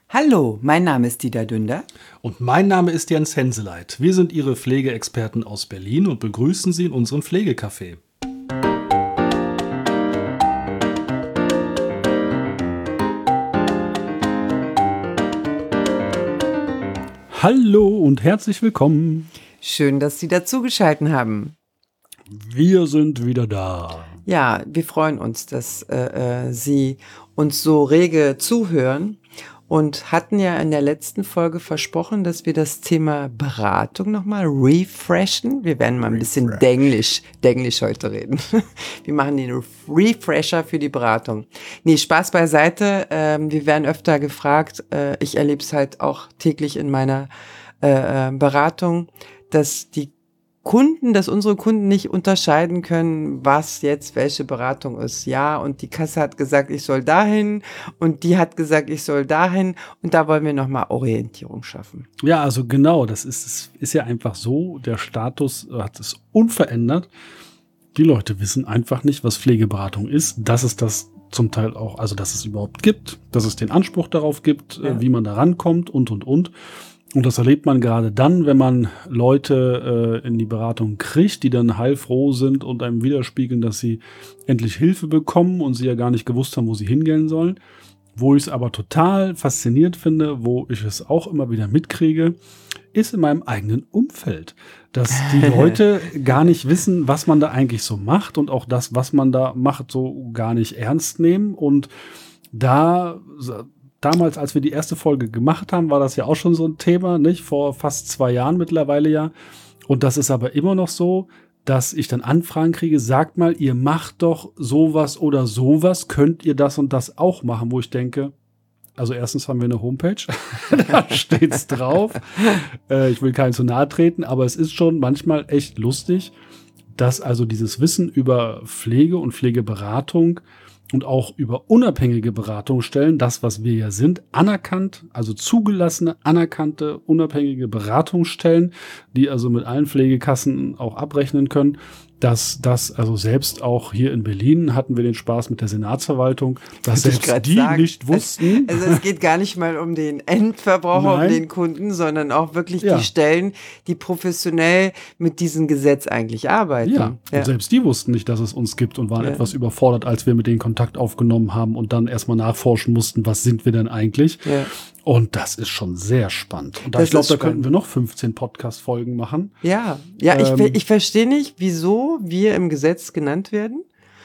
Hallo, mein Name ist Dieter Dünder. Und mein Name ist Jens Henseleit. Wir sind Ihre Pflegeexperten aus Berlin und begrüßen Sie in unserem Pflegecafé. Hallo und herzlich willkommen. Schön, dass Sie dazugeschaltet haben. Wir sind wieder da. Ja, wir freuen uns, dass Sie uns so rege zuhören und hatten ja in der letzten Folge versprochen, dass wir das Thema Beratung nochmal refreshen. Wir werden mal ein bisschen Denglisch heute reden. Wir machen den Refresher für die Beratung. Nee, Spaß beiseite. Wir werden öfter gefragt. Ich erlebe es halt auch täglich in meiner Beratung, dass unsere Kunden nicht unterscheiden können, was jetzt welche Beratung ist. Ja, und die Kasse hat gesagt, ich soll dahin und die hat gesagt, ich soll dahin und da wollen wir nochmal Orientierung schaffen. Ja, also genau, das ist ja einfach so, der Status hat es unverändert. Die Leute wissen einfach nicht, was Pflegeberatung ist, dass es das zum Teil auch, also dass es überhaupt gibt, dass es den Anspruch darauf gibt, wie man da rankommt und. Und das erlebt man gerade dann, wenn man Leute in die Beratung kriegt, die dann heilfroh sind und einem widerspiegeln, dass sie endlich Hilfe bekommen und sie ja gar nicht gewusst haben, wo sie hingehen sollen. Wo ich es aber total faszinierend finde, wo ich es auch immer wieder mitkriege, ist in meinem eigenen Umfeld, dass die Leute gar nicht wissen, was man da eigentlich so macht und auch das, was man da macht, so gar nicht ernst nehmen. Und damals, als wir die erste Folge gemacht haben, war das ja auch schon so ein Thema, nicht? Vor fast 2 Jahren mittlerweile ja. Und das ist aber immer noch so, dass ich dann Anfragen kriege, sagt mal, ihr macht doch sowas oder sowas, könnt ihr das und das auch machen, wo ich denke, also erstens haben wir eine Homepage, da steht's drauf. Ich will keinen zu nahe treten, aber es ist schon manchmal echt lustig, dass also dieses Wissen über Pflege und Pflegeberatung und auch über unabhängige Beratungsstellen, das, was wir ja sind, anerkannt, also zugelassene, anerkannte, unabhängige Beratungsstellen, die also mit allen Pflegekassen auch abrechnen können, dass das also selbst auch hier in Berlin hatten wir den Spaß mit der Senatsverwaltung, dass selbst die nicht wussten. Also es geht gar nicht mal um den Endverbraucher, um den Kunden, sondern auch wirklich die Stellen, die professionell mit diesem Gesetz eigentlich arbeiten. Ja, und selbst die wussten nicht, dass es uns gibt und waren etwas überfordert, als wir mit denen Kontakt aufgenommen haben und dann erstmal nachforschen mussten, was sind wir denn eigentlich? Ja. Und das ist schon sehr spannend. Und ich glaube, da könnten wir noch 15 Podcast-Folgen machen. Ja, ich verstehe nicht, wieso wir im Gesetz genannt werden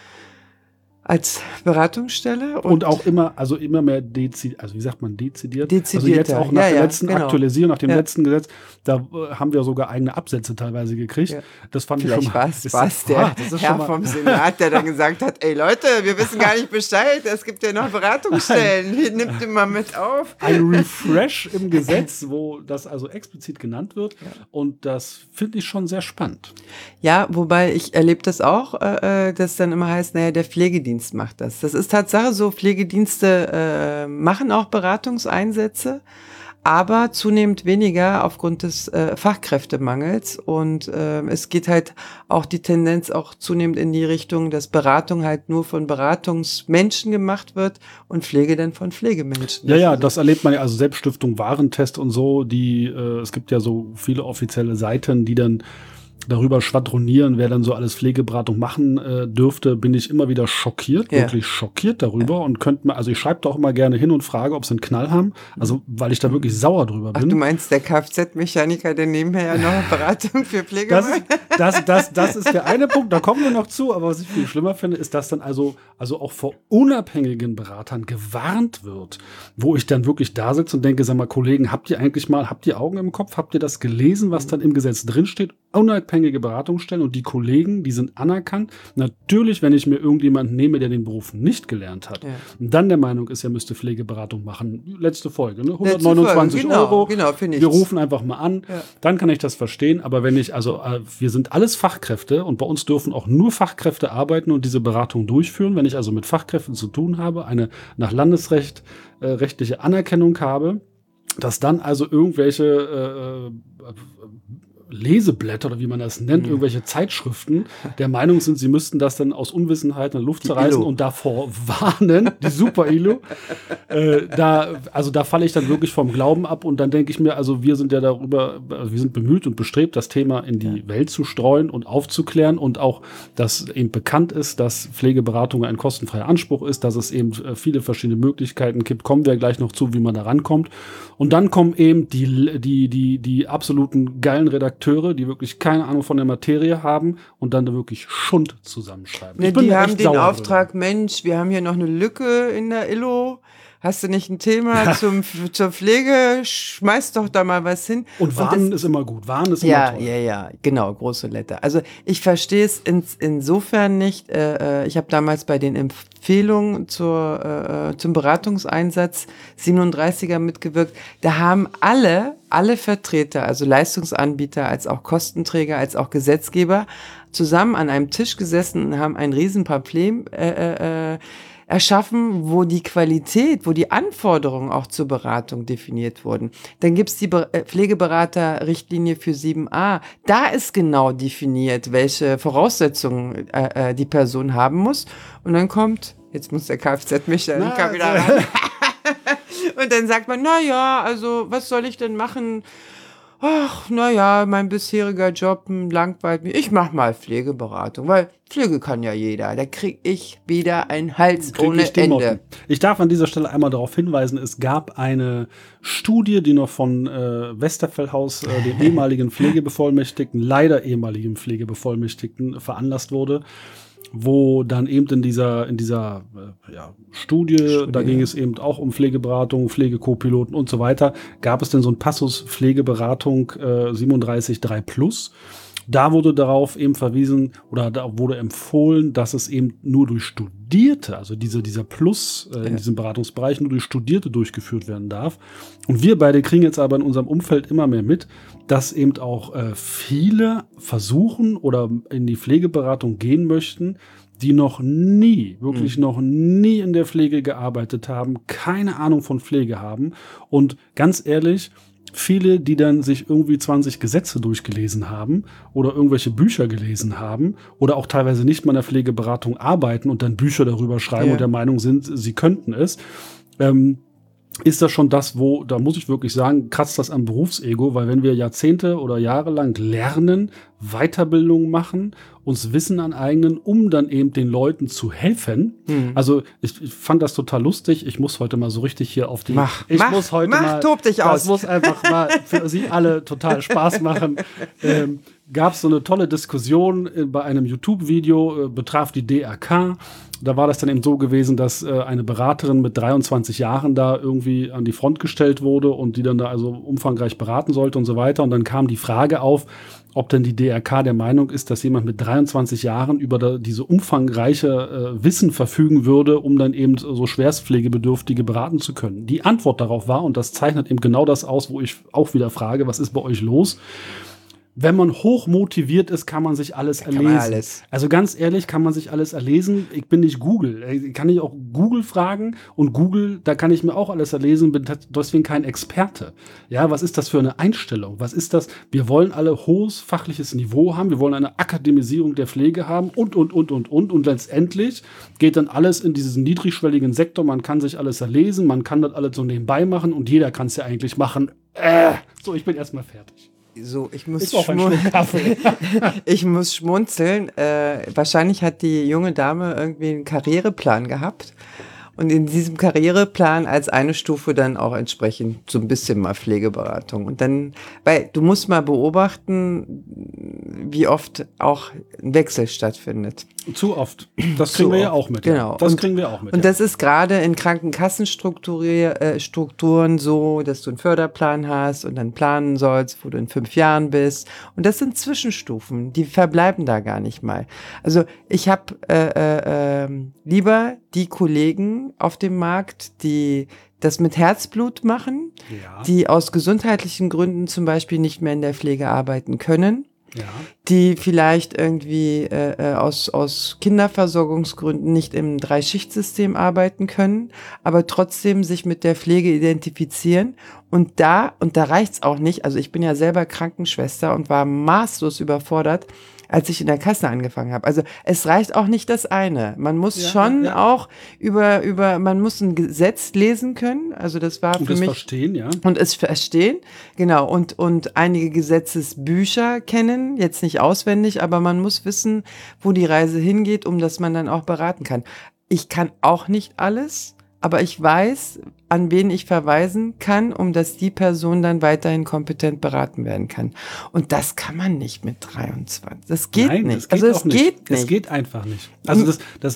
als Beratungsstelle. Und auch immer mehr dezidiert. Also jetzt auch nach der letzten Aktualisierung, nach dem letzten Gesetz, da haben wir sogar eigene Absätze teilweise gekriegt. Ja. Das fand Vielleicht ich schon mal. Vielleicht war es der Herr vom Senat, der dann gesagt hat, ey Leute, wir wissen gar nicht Bescheid, es gibt ja noch Beratungsstellen, nimmt den mal mit auf. Ein Refresh im Gesetz, wo das also explizit genannt wird. Ja. Und das finde ich schon sehr spannend. Ja, wobei ich erlebe das auch, dass dann immer heißt, naja, der Pflegedienst macht das. Das ist Tatsache so, Pflegedienste machen auch Beratungseinsätze, aber zunehmend weniger aufgrund des Fachkräftemangels und es geht halt auch die Tendenz auch zunehmend in die Richtung, dass Beratung halt nur von Beratungsmenschen gemacht wird und Pflege dann von Pflegemenschen. Ja, das erlebt man ja, also Selbststiftung, Warentest und so, es gibt ja so viele offizielle Seiten, die dann darüber schwadronieren, wer dann so alles Pflegeberatung machen dürfte, bin ich immer wieder schockiert, wirklich schockiert darüber und ich schreibe da auch immer gerne hin und frage, ob sie einen Knall haben, also weil ich da wirklich sauer drüber bin. Ach, du meinst der Kfz-Mechaniker, der nebenher ja noch Beratung für Pflege macht? Das ist der eine Punkt, da kommen wir noch zu, aber was ich viel schlimmer finde, ist, dass dann also auch vor unabhängigen Beratern gewarnt wird, wo ich dann wirklich da sitze und denke, sag mal, Kollegen, habt ihr Augen im Kopf, habt ihr das gelesen, was dann im Gesetz drinsteht? Unabhängige Beratungsstellen und die Kollegen, die sind anerkannt. Natürlich, wenn ich mir irgendjemanden nehme, der den Beruf nicht gelernt hat und dann der Meinung ist, er müsste Pflegeberatung machen. Letzte Folge, ne? 129 Euro. Genau, finde ich. Wir rufen einfach mal an. Ja. Dann kann ich das verstehen. Aber wenn wir sind alles Fachkräfte und bei uns dürfen auch nur Fachkräfte arbeiten und diese Beratung durchführen. Wenn ich also mit Fachkräften zu tun habe, eine nach Landesrecht rechtliche Anerkennung habe, dass dann also irgendwelche Leseblätter oder wie man das nennt, irgendwelche Zeitschriften der Meinung sind, sie müssten das dann aus Unwissenheit in der Luft zerreißen und davor warnen, die Super-Ilo. Da falle ich dann wirklich vom Glauben ab und dann denke ich mir, also wir sind bemüht und bestrebt, das Thema in die Welt zu streuen und aufzuklären und auch, dass eben bekannt ist, dass Pflegeberatung ein kostenfreier Anspruch ist, dass es eben viele verschiedene Möglichkeiten gibt, kommen wir gleich noch zu, wie man da rankommt. Und dann kommen eben die absoluten geilen Redakteure, die wirklich keine Ahnung von der Materie haben und dann da wirklich Schund zusammenschreiben. Ne, die haben den Auftrag, Mensch, wir haben hier noch eine Lücke in der Illo. Hast du nicht ein Thema zur Pflege? Schmeiß doch da mal was hin. Und warnen ist immer gut. Warnen ist immer toll. Ja, genau, große Letter. Also ich verstehe es insofern nicht. Ich habe damals bei den Empfehlungen zum Beratungseinsatz 37er mitgewirkt. Da haben alle Vertreter, also Leistungsanbieter, als auch Kostenträger, als auch Gesetzgeber, zusammen an einem Tisch gesessen und haben ein Riesenpamphlet erschaffen, wo die Qualität, wo die Anforderungen auch zur Beratung definiert wurden. Dann gibt's die Pflegeberater-Richtlinie für 7a. Da ist genau definiert, welche Voraussetzungen die Person haben muss. Und dann kommt, jetzt muss der Kfz-Mechaniker wieder ran. Und dann sagt man, also was soll ich denn machen? Ach, mein bisheriger Job langweilt mich. Ich mach mal Pflegeberatung, weil Pflege kann ja jeder. Da krieg ich wieder einen Hals ohne Ende. Ich darf an dieser Stelle einmal darauf hinweisen, es gab eine Studie, die noch von Westerfellhaus, dem ehemaligen Pflegebevollmächtigten, leider ehemaligen Pflegebevollmächtigten, veranlasst wurde, wo dann eben in dieser Studie, da ging es eben auch um Pflegeberatung, Pflege-Co-Piloten und so weiter, gab es denn so ein Passus Pflegeberatung 37.3 Plus. Da wurde darauf eben verwiesen oder da wurde empfohlen, dass es eben nur durch Studierte, also dieser Plus in diesem Beratungsbereich, nur durch Studierte durchgeführt werden darf. Und wir beide kriegen jetzt aber in unserem Umfeld immer mehr mit, dass eben auch viele versuchen oder in die Pflegeberatung gehen möchten, die noch nie in der Pflege gearbeitet haben, keine Ahnung von Pflege haben. Und ganz ehrlich, viele, die dann sich irgendwie 20 Gesetze durchgelesen haben oder irgendwelche Bücher gelesen haben oder auch teilweise nicht mal in der Pflegeberatung arbeiten und dann Bücher darüber schreiben und der Meinung sind, sie könnten es, ist das schon das, da muss ich wirklich sagen, kratzt das am Berufsego, weil wenn wir Jahrzehnte oder Jahre lang lernen, Weiterbildung machen, uns Wissen aneignen, um dann eben den Leuten zu helfen. Also ich fand das total lustig. Ich muss heute mal so richtig hier auf die... Tob dich aus. Das muss einfach mal für Sie alle total Spaß machen. Gab es so eine tolle Diskussion bei einem YouTube-Video, betraf die DRK. Da war das dann eben so gewesen, dass eine Beraterin mit 23 Jahren da irgendwie an die Front gestellt wurde und die dann da also umfangreich beraten sollte und so weiter. Und dann kam die Frage auf, ob denn die DRK der Meinung ist, dass jemand mit 23 Jahren über diese umfangreiche Wissen verfügen würde, um dann eben so Schwerstpflegebedürftige beraten zu können. Die Antwort darauf war, und das zeichnet eben genau das aus, wo ich auch wieder frage, was ist bei euch los? Wenn man hoch motiviert ist, kann man sich alles erlesen. Also ganz ehrlich, kann man sich alles erlesen. Ich bin nicht Google. Kann ich auch Google fragen und Google, da kann ich mir auch alles erlesen, bin deswegen kein Experte. Ja, was ist das für eine Einstellung? Was ist das? Wir wollen alle hohes fachliches Niveau haben. Wir wollen eine Akademisierung der Pflege haben und. Und letztendlich geht dann alles in diesen niedrigschwelligen Sektor. Man kann sich alles erlesen, man kann das alles so nebenbei machen und jeder kann es ja eigentlich machen. So, ich bin erstmal fertig. So, ich muss schmunzeln. Wahrscheinlich hat die junge Dame irgendwie einen Karriereplan gehabt und in diesem Karriereplan als eine Stufe dann auch entsprechend so ein bisschen mal Pflegeberatung. Und dann, weil du musst mal beobachten, wie oft auch ein Wechsel stattfindet. Zu oft. Das kriegen wir ja auch mit. Genau. Kriegen wir auch mit. Und das ist gerade in Krankenkassenstrukturen so, dass du einen Förderplan hast und dann planen sollst, wo du in 5 Jahren bist. Und das sind Zwischenstufen, die verbleiben da gar nicht mal. Also ich habe lieber die Kollegen auf dem Markt, die das mit Herzblut machen, die aus gesundheitlichen Gründen zum Beispiel nicht mehr in der Pflege arbeiten können. Ja. die vielleicht irgendwie aus Kinderversorgungsgründen nicht im Dreischichtsystem arbeiten können, aber trotzdem sich mit der Pflege identifizieren. Und da reicht's auch nicht. Also ich bin ja selber Krankenschwester und war maßlos überfordert, als ich in der Kasse angefangen habe. Also es reicht auch nicht das eine. Man muss schon auch man muss ein Gesetz lesen können. Also das war für mich. Und es verstehen, ja. Und es verstehen, genau. Und einige Gesetzesbücher kennen, jetzt nicht auswendig, aber man muss wissen, wo die Reise hingeht, um dass man dann auch beraten kann. Ich kann auch nicht alles, aber ich weiß, an wen ich verweisen kann, um dass die Person dann weiterhin kompetent beraten werden kann. Und das kann man nicht mit 23. Das geht nicht. Es geht nicht. Es geht einfach nicht. Also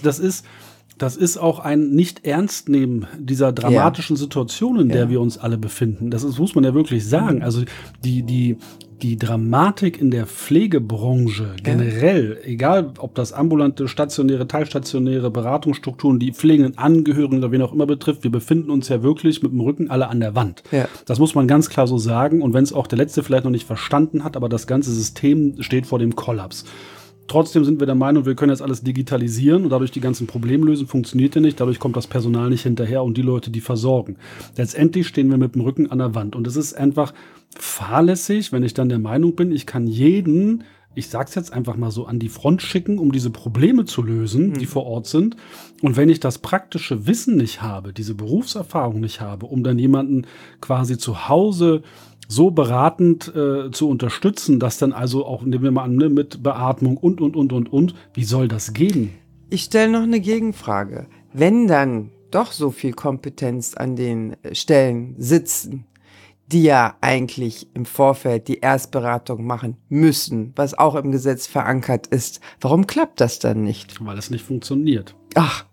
das ist auch ein Nicht-Ernst-Nehmen dieser dramatischen Situation, in der wir uns alle befinden. Das muss man ja wirklich sagen. Also die Dramatik in der Pflegebranche generell, egal ob das ambulante, stationäre, teilstationäre Beratungsstrukturen, die pflegenden Angehörigen oder wen auch immer betrifft, wir befinden uns ja wirklich mit dem Rücken alle an der Wand. Ja. Das muss man ganz klar so sagen. Und wenn es auch der Letzte vielleicht noch nicht verstanden hat, aber das ganze System steht vor dem Kollaps. Trotzdem sind wir der Meinung, wir können jetzt alles digitalisieren und dadurch die ganzen Probleme lösen, funktioniert ja nicht. Dadurch kommt das Personal nicht hinterher und die Leute, die versorgen. Letztendlich stehen wir mit dem Rücken an der Wand. Und es ist einfach fahrlässig, wenn ich dann der Meinung bin, ich kann jeden, ich sag's jetzt einfach mal so, an die Front schicken, um diese Probleme zu lösen, die vor Ort sind. Und wenn ich das praktische Wissen nicht habe, diese Berufserfahrung nicht habe, um dann jemanden quasi zu Hause so beratend zu unterstützen, dass dann also auch, nehmen wir mal an, mit Beatmung und, wie soll das gehen? Ich stelle noch eine Gegenfrage. Wenn dann doch so viel Kompetenz an den Stellen sitzen, die ja eigentlich im Vorfeld die Erstberatung machen müssen, was auch im Gesetz verankert ist, warum klappt das dann nicht? Weil es nicht funktioniert. Ach.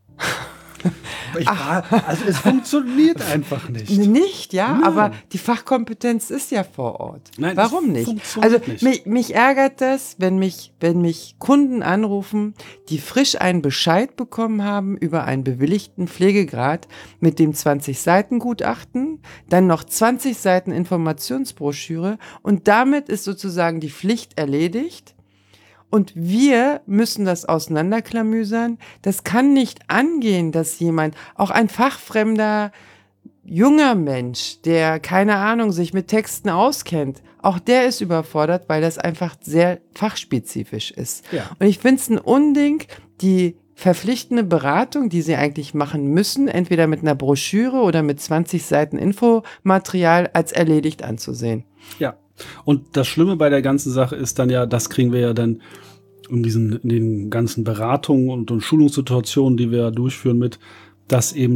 Also es funktioniert einfach nicht. Nicht, ja, nein. Aber die Fachkompetenz ist ja vor Ort. Nein, warum nicht? Also mich ärgert das, wenn mich Kunden anrufen, die frisch einen Bescheid bekommen haben über einen bewilligten Pflegegrad mit dem 20-Seiten-Gutachten, dann noch 20 Seiten Informationsbroschüre und damit ist sozusagen die Pflicht erledigt. Und wir müssen das auseinanderklamüsern. Das kann nicht angehen, dass jemand, auch ein fachfremder junger Mensch, der, keine Ahnung, sich mit Texten auskennt, auch der ist überfordert, weil das einfach sehr fachspezifisch ist. Ja. Und ich finde es ein Unding, die verpflichtende Beratung, die sie eigentlich machen müssen, entweder mit einer Broschüre oder mit 20 Seiten Infomaterial als erledigt anzusehen. Ja. Und das Schlimme bei der ganzen Sache ist dann ja, das kriegen wir ja dann in den ganzen Beratungen und Schulungssituationen, die wir durchführen mit, dass eben,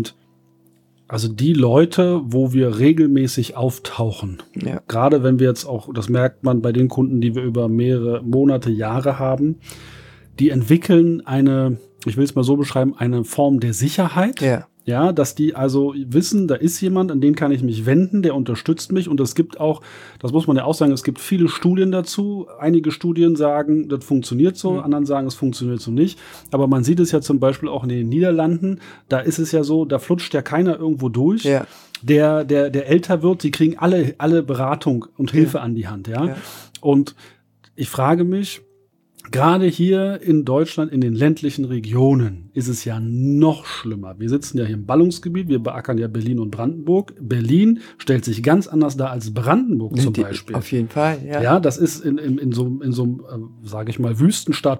also die Leute, wo wir regelmäßig auftauchen, gerade wenn wir jetzt auch, das merkt man bei den Kunden, die wir über mehrere Monate, Jahre haben, die entwickeln eine, ich will es mal so beschreiben, eine Form der Sicherheit. Ja. Ja, dass die also wissen, da ist jemand, an den kann ich mich wenden, der unterstützt mich. Und es gibt auch, das muss man ja auch sagen, es gibt viele Studien dazu. Einige Studien sagen, das funktioniert so, anderen sagen, es funktioniert so nicht. Aber man sieht es ja zum Beispiel auch in den Niederlanden. Da ist es ja so, da flutscht ja keiner irgendwo durch. Ja. Der älter wird, die kriegen alle Beratung und Hilfe an die Hand. Ja. Und ich frage mich, gerade hier in Deutschland, in den ländlichen Regionen, ist es ja noch schlimmer. Wir sitzen ja hier im Ballungsgebiet, wir beackern ja Berlin und Brandenburg. Berlin stellt sich ganz anders dar als Brandenburg zum Beispiel. Auf jeden Fall, ja. Ja, das ist in so einem, sage ich mal, Wüstenstaat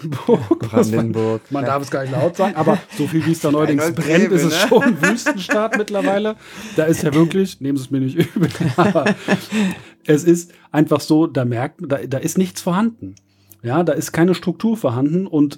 Brandenburg. Man darf es gar nicht laut sagen, aber so viel wie es da neuerdings brennt, ist es schon ein Wüstenstaat mittlerweile. Da ist ja wirklich, nehmen Sie es mir nicht übel, aber es ist einfach so, da ist nichts vorhanden. Ja, da ist keine Struktur vorhanden und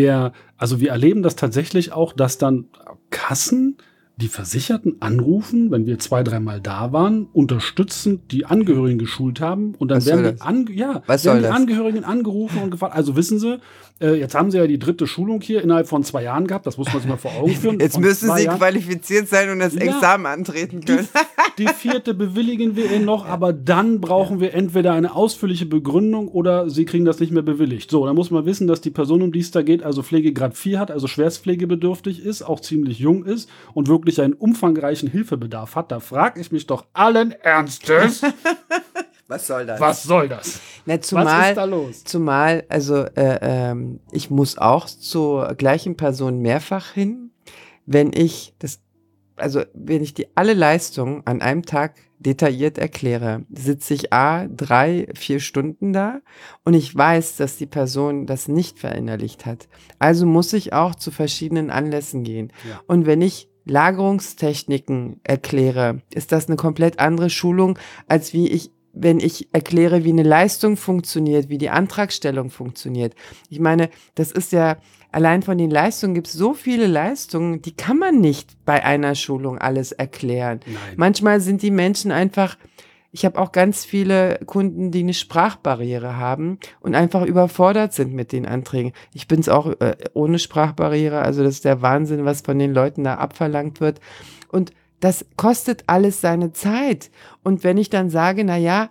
also wir erleben das tatsächlich auch, dass dann Kassen die Versicherten anrufen, wenn wir 2-3 Mal da waren, unterstützend die Angehörigen geschult haben und dann werden die Angehörigen angerufen und gefragt, also wissen Sie, jetzt haben Sie ja die 3. Schulung hier innerhalb von 2 Jahren gehabt, das muss man sich mal vor Augen führen. Jetzt müssen Sie qualifiziert sein und das Examen antreten können. Die 4. bewilligen wir Ihnen noch, aber dann brauchen wir entweder eine ausführliche Begründung oder Sie kriegen das nicht mehr bewilligt. So, dann muss man wissen, dass die Person, um die es da geht, also Pflegegrad 4 hat, also schwerstpflegebedürftig ist, auch ziemlich jung ist und wirklich einen umfangreichen Hilfebedarf hat. Da frage ich mich doch allen Ernstes, Was soll das? Was soll das? Na, Was ist da los? Zumal, also ich muss auch zur gleichen Person mehrfach hin, wenn ich alle Leistungen an einem Tag detailliert erkläre, sitze ich 3-4 Stunden da und ich weiß, dass die Person das nicht verinnerlicht hat. Also muss ich auch zu verschiedenen Anlässen gehen. Ja. Und wenn ich Lagerungstechniken erkläre, ist das eine komplett andere Schulung, als wenn ich erkläre, wie eine Leistung funktioniert, wie die Antragstellung funktioniert. Ich meine, das ist ja, allein von den Leistungen gibt es so viele Leistungen, die kann man nicht bei einer Schulung alles erklären. Nein. Manchmal sind die Menschen einfach, ich habe auch ganz viele Kunden, die eine Sprachbarriere haben und einfach überfordert sind mit den Anträgen. Ich bin es auch ohne Sprachbarriere, also das ist der Wahnsinn, was von den Leuten da abverlangt wird. Und das kostet alles seine Zeit. Und wenn ich dann sage,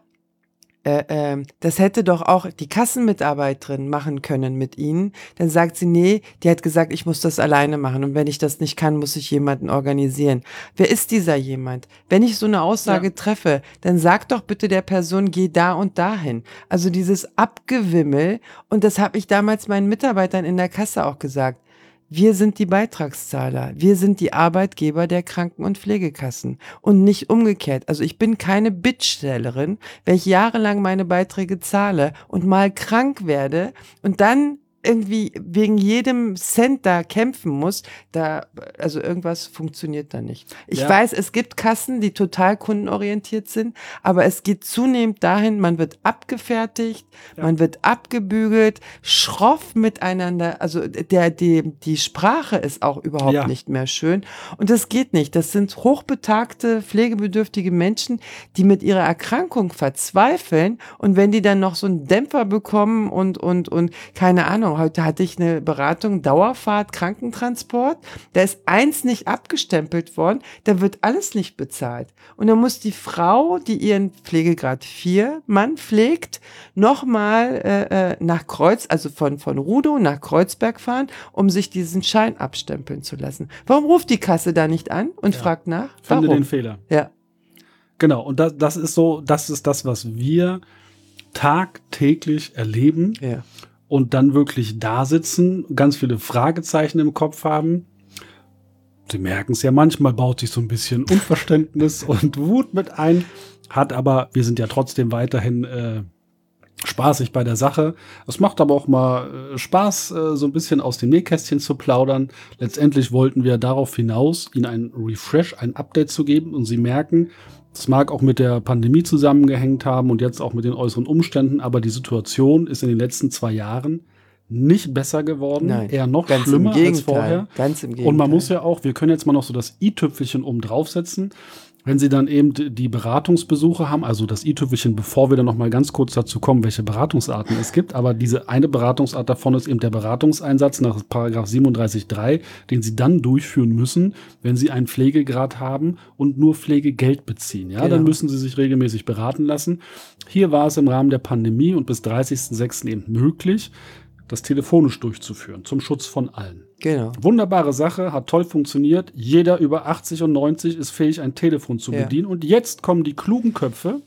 das hätte doch auch die Kassenmitarbeiterin machen können mit Ihnen, dann sagt sie, nee, die hat gesagt, ich muss das alleine machen und wenn ich das nicht kann, muss ich jemanden organisieren. Wer ist dieser jemand? Wenn ich so eine Aussage treffe, dann sag doch bitte der Person, geh da und dahin. Also dieses Abgewimmel, und das habe ich damals meinen Mitarbeitern in der Kasse auch gesagt. Wir sind die Beitragszahler. Wir sind die Arbeitgeber der Kranken- und Pflegekassen und nicht umgekehrt. Also ich bin keine Bittstellerin, wenn ich jahrelang meine Beiträge zahle und mal krank werde und dann irgendwie wegen jedem Cent da kämpfen muss, also irgendwas funktioniert da nicht. Ich weiß, es gibt Kassen, die total kundenorientiert sind, aber es geht zunehmend dahin, man wird abgefertigt, man wird abgebügelt, schroff miteinander, also die Sprache ist auch überhaupt nicht mehr schön und das geht nicht. Das sind hochbetagte, pflegebedürftige Menschen, die mit ihrer Erkrankung verzweifeln und wenn die dann noch so einen Dämpfer bekommen und keine Ahnung, heute hatte ich eine Beratung, Dauerfahrt, Krankentransport. Da ist eins nicht abgestempelt worden, da wird alles nicht bezahlt. Und dann muss die Frau, die ihren Pflegegrad 4 Mann pflegt, nochmal nach also von Rudow nach Kreuzberg fahren, um sich diesen Schein abstempeln zu lassen. Warum ruft die Kasse da nicht an und fragt nach? Warum? Finde den Fehler. Ja. Genau, und das ist das, was wir tagtäglich erleben. Ja. Und dann wirklich da sitzen, ganz viele Fragezeichen im Kopf haben. Sie merken es ja, manchmal baut sich so ein bisschen Unverständnis und Wut mit ein, aber wir sind ja trotzdem weiterhin spaßig bei der Sache. Es macht aber auch mal Spaß, so ein bisschen aus dem Nähkästchen zu plaudern. Letztendlich wollten wir darauf hinaus, Ihnen ein Refresh, ein Update zu geben und Sie merken, das mag auch mit der Pandemie zusammengehängt haben und jetzt auch mit den äußeren Umständen, aber die Situation ist in den letzten 2 Jahren nicht besser geworden, eher noch schlimmer als vorher. Ganz im Gegenteil. Und man muss ja auch, wir können jetzt mal noch so das i-Tüpfelchen oben draufsetzen. Wenn Sie dann eben die Beratungsbesuche haben, also das i-Tüpfelchen, bevor wir dann noch mal ganz kurz dazu kommen, welche Beratungsarten es gibt, aber diese eine Beratungsart davon ist eben der Beratungseinsatz nach Paragraph 37.3, den Sie dann durchführen müssen, wenn Sie einen Pflegegrad haben und nur Pflegegeld beziehen. Ja, Genau. Dann müssen Sie sich regelmäßig beraten lassen. Hier war es im Rahmen der Pandemie und bis 30.06. eben möglich, das telefonisch durchzuführen, zum Schutz von allen. Genau. Wunderbare Sache, hat toll funktioniert. Jeder über 80 und 90 ist fähig, ein Telefon zu bedienen. Und jetzt kommen die klugen Köpfe.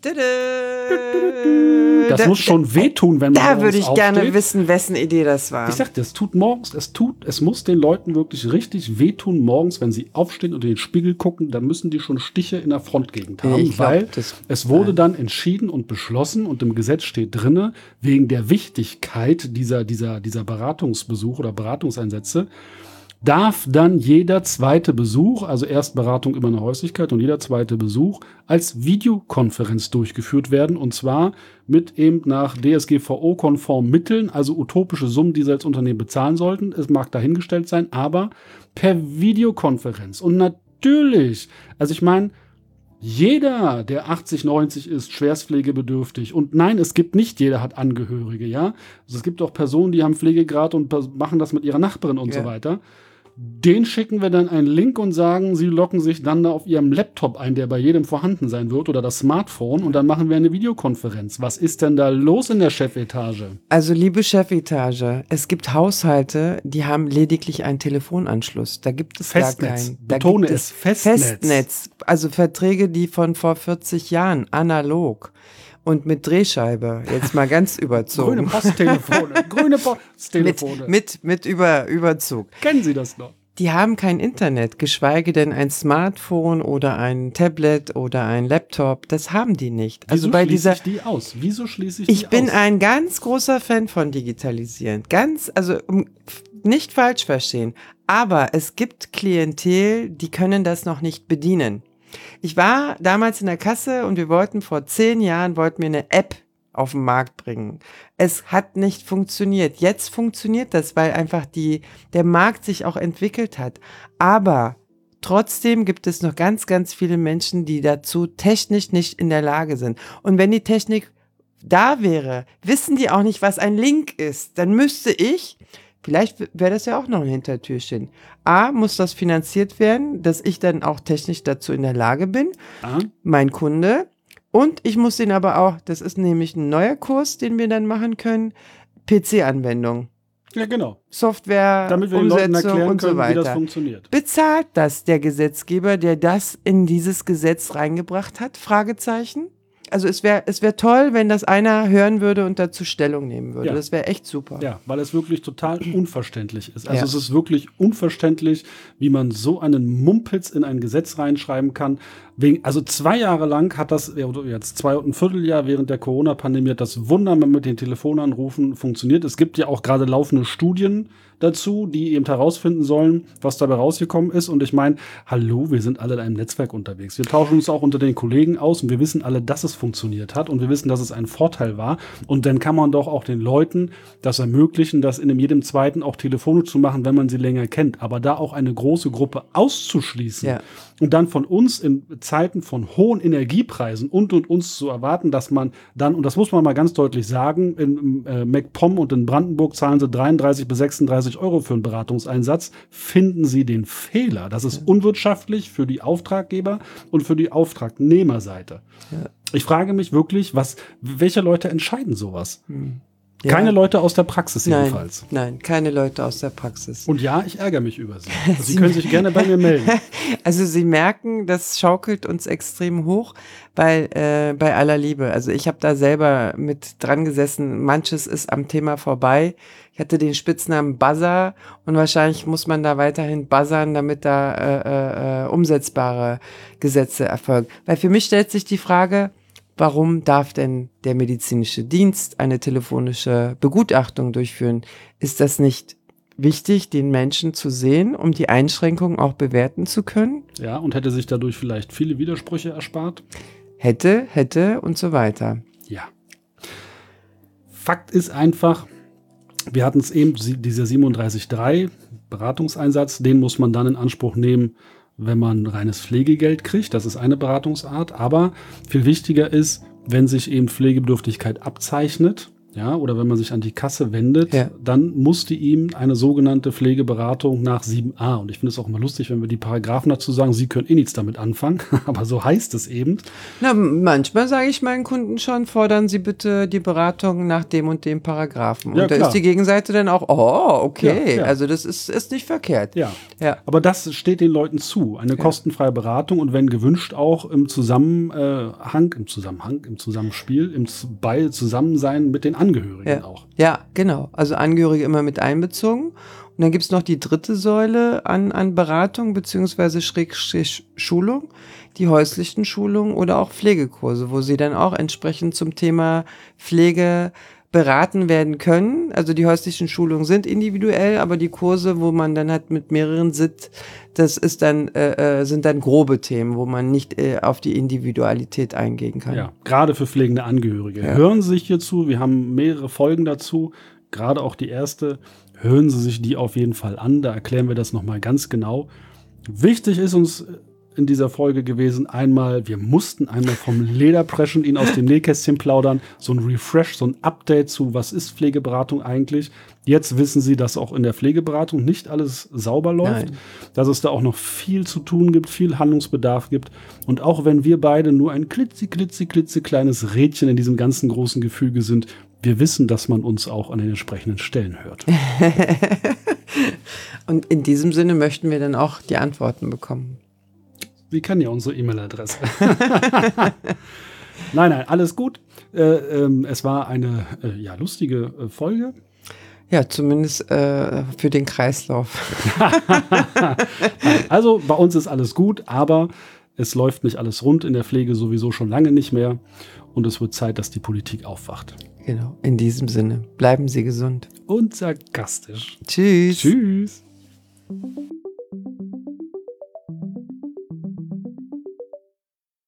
Das muss schon wehtun, wenn man Da würde ich aufsteht. gerne wissen, wessen Idee das war. Ich sagte, es muss den Leuten wirklich richtig wehtun morgens, wenn sie aufstehen und in den Spiegel gucken, dann müssen die schon Stiche in der Frontgegend haben, weil es wurde dann entschieden und beschlossen und im Gesetz steht drinne, wegen der Wichtigkeit dieser Beratungsbesuche oder Beratungseinsätze, darf dann jeder zweite Besuch, also Erstberatung immer eine Häuslichkeit und jeder zweite Besuch als Videokonferenz durchgeführt werden und zwar mit eben nach DSGVO-konform Mitteln, also utopische Summen, die Sie als Unternehmen bezahlen sollten. Es mag dahingestellt sein, aber per Videokonferenz. Und natürlich, also ich meine, jeder, der 80, 90 ist, schwerstpflegebedürftig. Und nein, es gibt nicht jeder hat Angehörige, ja. Also es gibt auch Personen, die haben Pflegegrad und machen das mit ihrer Nachbarin und so weiter. Den schicken wir dann einen Link und sagen, sie loggen sich dann da auf ihrem Laptop ein, der bei jedem vorhanden sein wird, oder das Smartphone, und dann machen wir eine Videokonferenz. Was ist denn da los in der Chefetage? Also, liebe Chefetage, es gibt Haushalte, die haben lediglich einen Telefonanschluss. Da gibt es Festnetz. gar keinen. Betone es, Festnetz. Also Verträge, die von vor 40 Jahren, analog. und mit Drehscheibe. Jetzt mal ganz überzogen. Grüne Posttelefone. Mit Überzug. Kennen Sie das noch? Die haben kein Internet, geschweige denn ein Smartphone oder ein Tablet oder ein Laptop. Das haben die nicht. Wieso schließe ich die aus? Ich bin ein ganz großer Fan von Digitalisieren. Nicht falsch verstehen. Aber es gibt Klientel, die können das noch nicht bedienen. Ich war damals in der Kasse und wir wollten vor 10 Jahren eine App auf den Markt bringen. Es hat nicht funktioniert. Jetzt funktioniert das, weil einfach der Markt sich auch entwickelt hat. Aber trotzdem gibt es noch ganz, ganz viele Menschen, die dazu technisch nicht in der Lage sind. Und wenn die Technik da wäre, wissen die auch nicht, was ein Link ist. Dann müsste vielleicht wäre das ja auch noch ein Hintertürchen. Muss das finanziert werden, dass ich dann auch technisch dazu in der Lage bin, mein Kunde. Und ich muss den aber auch, das ist nämlich ein neuer Kurs, den wir dann machen können, PC-Anwendung. Ja, genau. Software, damit wir den Leuten erklären und so können, weiter. wie das funktioniert. Bezahlt das der Gesetzgeber, der das in dieses Gesetz reingebracht hat? Fragezeichen. Also es wär toll, wenn das einer hören würde und dazu Stellung nehmen würde. Ja. Das wäre echt super. Ja, weil es wirklich total unverständlich ist. Also es ist wirklich unverständlich, wie man so einen Mumpitz in ein Gesetz reinschreiben kann. Also 2 Jahre lang hat das, jetzt 2 und ein Vierteljahr während der Corona-Pandemie hat das wunderbar mit den Telefonanrufen funktioniert. Es gibt ja auch gerade laufende Studien dazu, die eben herausfinden sollen, was dabei rausgekommen ist. Und ich meine, hallo, wir sind alle in einem Netzwerk unterwegs. Wir tauschen uns auch unter den Kollegen aus und wir wissen alle, dass es funktioniert hat und wir wissen, dass es ein Vorteil war. Und dann kann man doch auch den Leuten das ermöglichen, das in jedem zweiten auch telefonisch zu machen, wenn man sie länger kennt. Aber da auch eine große Gruppe auszuschließen und dann von uns in Zeiten von hohen Energiepreisen und uns zu erwarten, dass man dann, und das muss man mal ganz deutlich sagen, in MacPom und in Brandenburg zahlen sie 33 bis 36 Euro für einen Beratungseinsatz, finden sie den Fehler. Das ist unwirtschaftlich für die Auftraggeber und für die Auftragnehmerseite. Ja. Ich frage mich wirklich, welche Leute entscheiden sowas? Ja. Keine Leute aus der Praxis jedenfalls. Nein, keine Leute aus der Praxis. Und ja, ich ärgere mich über Sie. Sie können sich gerne bei mir melden. Also Sie merken, das schaukelt uns extrem hoch, weil bei aller Liebe, also ich habe da selber mit dran gesessen, manches ist am Thema vorbei. Ich hatte den Spitznamen Buzzer und wahrscheinlich muss man da weiterhin buzzern, damit da umsetzbare Gesetze erfolgen. Weil für mich stellt sich die Frage, warum darf denn der medizinische Dienst eine telefonische Begutachtung durchführen? Ist das nicht wichtig, den Menschen zu sehen, um die Einschränkungen auch bewerten zu können? Ja, und hätte sich dadurch vielleicht viele Widersprüche erspart? Hätte und so weiter. Ja. Fakt ist einfach, wir hatten es eben, dieser 37.3 Beratungseinsatz, den muss man dann in Anspruch nehmen, wenn man reines Pflegegeld kriegt. Das ist eine Beratungsart. Aber viel wichtiger ist, wenn sich eben Pflegebedürftigkeit abzeichnet, ja, oder wenn man sich an die Kasse wendet, dann musste ihm eine sogenannte Pflegeberatung nach 7a. Und ich finde es auch immer lustig, wenn wir die Paragraphen dazu sagen, Sie können nichts damit anfangen, aber so heißt es eben. Na, manchmal sage ich meinen Kunden schon, fordern Sie bitte die Beratung nach dem und dem Paragraphen. Und da ist die Gegenseite dann auch, okay, also das ist nicht verkehrt. Ja, aber das steht den Leuten zu, eine kostenfreie Beratung und wenn gewünscht auch im Zusammenspiel, im Zusammensein mit den Angehörigen auch. Ja, genau. Also Angehörige immer mit einbezogen. Und dann gibt's noch die dritte Säule an Beratung beziehungsweise Schulung, die häuslichen Schulungen oder auch Pflegekurse, wo sie dann auch entsprechend zum Thema Pflege beraten werden können. Also die häuslichen Schulungen sind individuell, aber die Kurse, wo man dann halt mit mehreren sitzt, das ist dann sind dann grobe Themen, wo man nicht auf die Individualität eingehen kann. Ja, gerade für pflegende Angehörige. Ja. Hören Sie sich hier zu, wir haben mehrere Folgen dazu, gerade auch die erste. Hören Sie sich die auf jeden Fall an, da erklären wir das nochmal ganz genau. Wichtig ist uns in dieser Folge gewesen, wir mussten einmal vom Leder preschen, ihn aus dem Nähkästchen plaudern, so ein Refresh, so ein Update zu, was ist Pflegeberatung eigentlich. Jetzt wissen Sie, dass auch in der Pflegeberatung nicht alles sauber läuft, dass es da auch noch viel zu tun gibt, viel Handlungsbedarf gibt. Und auch wenn wir beide nur ein klitzekleines Rädchen in diesem ganzen großen Gefüge sind, wir wissen, dass man uns auch an den entsprechenden Stellen hört. Und in diesem Sinne möchten wir dann auch die Antworten bekommen. Sie kennen ja unsere E-Mail-Adresse. Nein, alles gut. Es war eine lustige Folge. Ja, zumindest für den Kreislauf. Also bei uns ist alles gut, aber es läuft nicht alles rund in der Pflege sowieso schon lange nicht mehr. Und es wird Zeit, dass die Politik aufwacht. Genau, in diesem Sinne. Bleiben Sie gesund. Und sarkastisch. Tschüss. Tschüss.